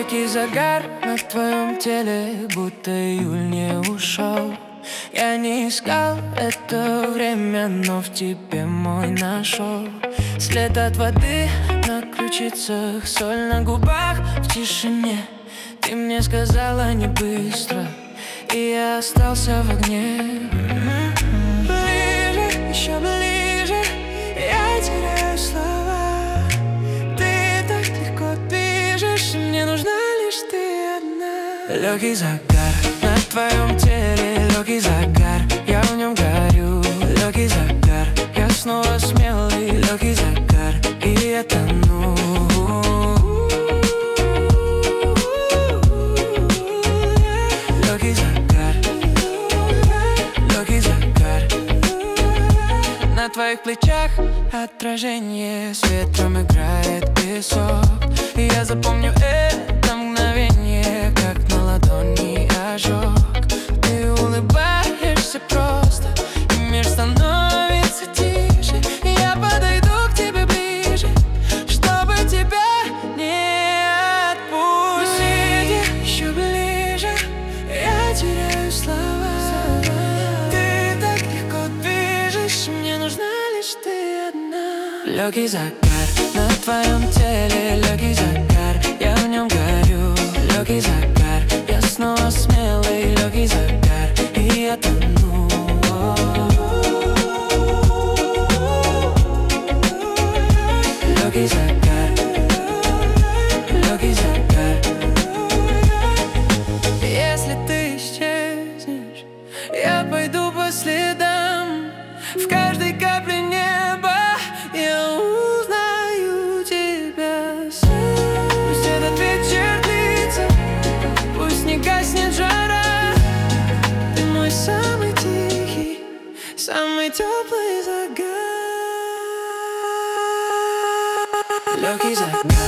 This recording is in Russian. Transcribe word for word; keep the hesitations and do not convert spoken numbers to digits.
Легкий загар на твоем теле, будто июль не ушел. Я не искал это время, но в тебе мой нашел. След от воды на ключицах, соль на губах в тишине. Ты мне сказала не быстро, и я остался в огне. Ближе, еще ближе, я теряю слова. Ты так легко движешь, мне нужна лишь ты одна. Легкий загар на твоем теле, легкий загар, я в нем горю. Легкий загар, я снова смелый. Легкий загар, и я тону. Легкий загар, легкий загар. На твоих плечах отражение, с ветром играет песок. И я запомню это мгновение, как на ладони ожог. Ты улыбаешься просто, и мир становится тише. И я подойду к тебе ближе, чтобы тебя не отпустить. Еще ближе, я теряю слова. Ты так легко движешь, мне нужна лишь ты одна. Легкий загар на твоем теле, легкий загар, я в нем горю. Легкий загар, я снова смелый. Легкий загар, и я тону. Легкий загар, легкий загар. Если ты исчезнешь, я пойду по следам. В каждой капле неба я узнаю тебя сам. Пусть этот вечер длится, пусть не гаснет жара. Ты мой самый тихий, самый теплый загар. Легкий загар.